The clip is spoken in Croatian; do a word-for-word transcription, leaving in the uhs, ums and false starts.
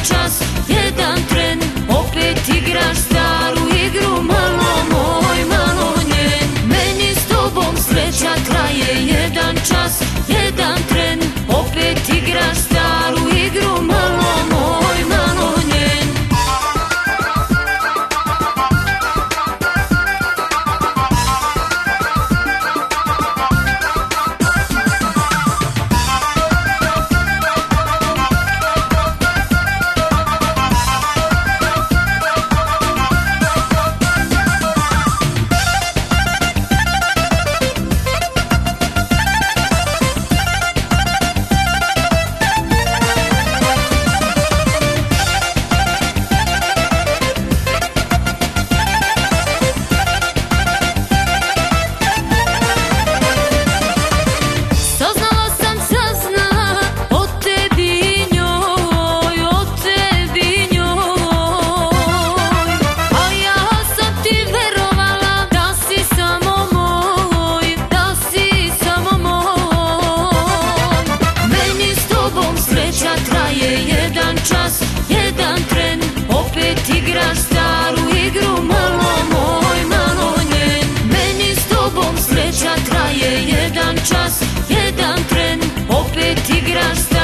čas, jedan tren, opet igraš staru igru, malo moj, malo njen. Meni s tobom sreća traje jedan čas, jedan tren, opet igraš staru igru, malo moj, malo njen. Jedan čas, jedan tren, opet igraš staru igru, malo moj, malo njen. Meni s tobom sreća traje jedan čas, jedan tren, opet igraš staru igru.